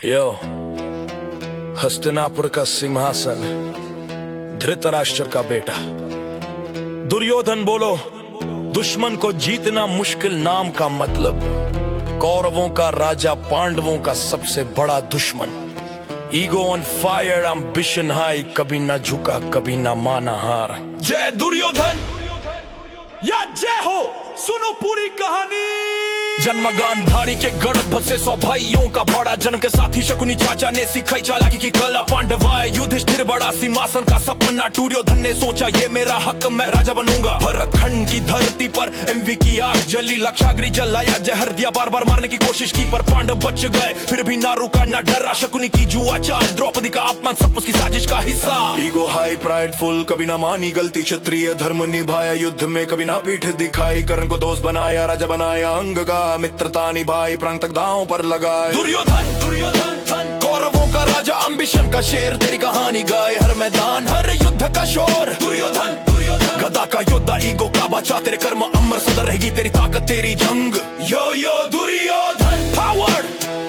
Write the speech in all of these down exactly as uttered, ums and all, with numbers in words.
यो हस्तिनापुर का सिंहासन, धृतराष्ट्र का बेटा दुर्योधन बोलो, दुश्मन को जीतना मुश्किल नाम का मतलब, कौरवों का राजा पांडवों का सबसे बड़ा दुश्मन। Ego on fire, ambition high, कभी ना झुका कभी ना माना हार। जय दुर्योधन या जय हो, सुनो पूरी कहानी। जन्मगान धारी के गढ़ बसे सौ भाइयों का बड़ा, जन्म के साथी शकुनी चाचा ने सिखाई चालाकी की कला। पांडवाय युधिष्ठिर बड़ा सिंहासन का सपना, दुर्योधन ने सोचा ये मेरा हक, मैं राजा बनूंगा। भरतखंड की धरती पर एमवी की आग जली, लक्षाग्नि जलाया, जहर दिया, बार बार मारने की कोशिश की, पर पांडव बच गए, फिर भी ना रुका ना डरा। शकुनी की जुआ चाल, द्रौपदी का अपमान, सब उसकी साजिश का हिस्सा। ईगो हाई प्राइडफुल, कभी ना मानी गलती, क्षत्रिय धर्म निभाया, युद्ध में कभी ना पीठ दिखाई, कर्ण को दोस्त बनाया, राजा बनाया अंग का, मित्रता निभाई, प्राण तक दांव पर लगाए। दुर्योधन दुर्योधन कौरवों का राजा, एम्बिशन का शेर, तेरी कहानी गाए हर मैदान, हर युद्ध का शोर। दुर्योधन दुर्योधन गदा का योद्धा, ईगो का बचा, तेरे कर्म अमर सदा रहेगी तेरी ताकत, तेरी जंग। Yo yo Duryodhan, power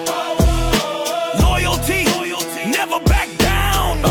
loyalty, never back down.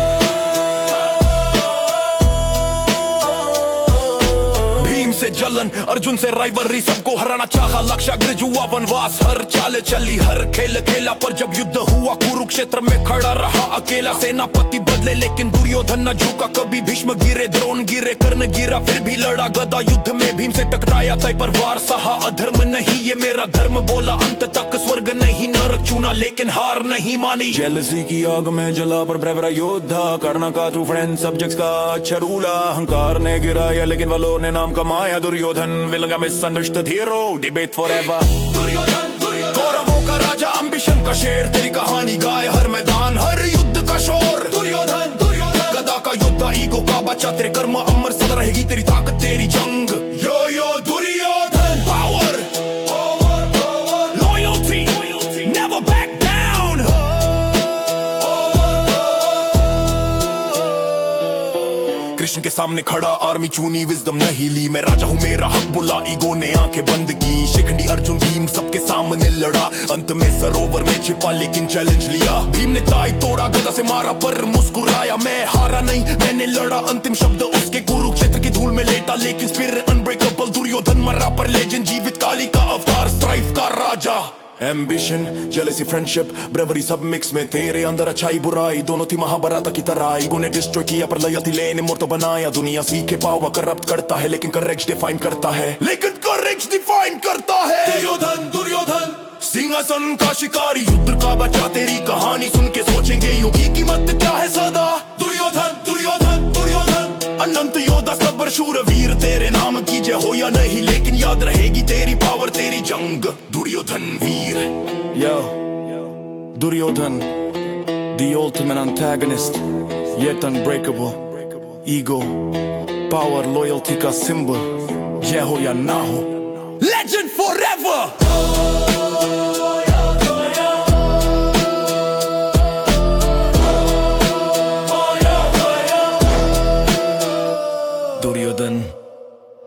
Bhim से जलन, अर्जुन से राइवलरी, सबको हराना चाहा, लक्षाग्नि जुआ वनवास, हर चाल चली, हर खेल खेला, पर जब युद्ध हुआ कुरुक्षेत्र में खड़ा रहा अकेला। सेनापति बदले लेकिन दुर्योधन न झुका कभी, भीष्म गिरे, द्रोण गिरे, कर्ण गिरा, फिर भी लड़ा गदा युद्ध में, भीम से टकराया, तय पर वार सहा। अधर्म नहीं ये मेरा धर्म बोला, अंत तक स्वर्ग नहीं नरक चुना, लेकिन हार नहीं मानी। जेलसी की आग में जला पर ब्रेवरा योद्धा, कर्ण का ट्रू फ्रेंड, सब्जेक्ट्स का अच्छा रूला, अहंकार ने गिराया लेकिन वालों ने नाम कमाया। दुर्योधन विलंगा misunderstood hero, debate forever. Duryodhan कौरवों का राजा, एम्बिशन का शेर, तेरी कहानी गाए हर मैदान, हर युद्ध का शोर। दुर्योधन दुर्योधन गदा का योद्धा, ईगो का बच्चा, तेरे कर्म अमर सदा रहेगी तेरी ताकत, तेरी जंग। Yo yo Duryodhan, power loyalty, never back down. Krishna के सामने खड़ा, आर्मी चुनी, विजडम नहीं ली, मैं राजा हूँ मेरा हक बुला, ईगो ने आंखें बंद की। शिखंडी अर्जुन भीम सबके सामने लड़ा, अंत में सरोवर में छिपा लेकिन चैलेंज लिया। भीम ने ताई तोड़ा, गदा से मारा पर मुस्कुराया, मैं हारा नहीं मैंने लड़ा, अंतिम शब्द उसके कुरुक्षेत्र की धूल में लेटा, लेकिन स्पिरिट अनब्रेकेबल। दुर्योधन मरा पर लेजेंड जीवित, काली का अवतार, स्ट्राइफ का राजा। एम्बिशन, जेलसी, फ्रेंडशिप, ब्रेवरी सब मिक्स में, तेरे अंदर अच्छाई बुराई दोनों थी महाभारत की तरह। ईगो ने डिस्ट्रॉय किया पर लॉयल्टी लेने मोर्टो बनाया। दुनिया सीखे पावर करप्ट करता है लेकिन करेक्ट डिफाइन करता है, लेकिन करेक्ट डिफाइन करता है। दुर्योधन दुर्योधन सिंहासन का शिकारी, युद्ध का बच्चा, तेरी कहानी सुन के सोचेंगे युग की कीमत क्या है सदा। दुर्योधन दुर्योधन दुर्योधन अनंत योद्धा, सबर शूरवीर, तेरे नाम की जय हो या नहीं, लेकिन याद रहेगी तेरी पावर, तेरी जंग। दुर्योधन वीर। Yo, Duryodhan, the ultimate antagonist, yet unbreakable. Ego, power, loyalty का symbol, जय हो या ना हो।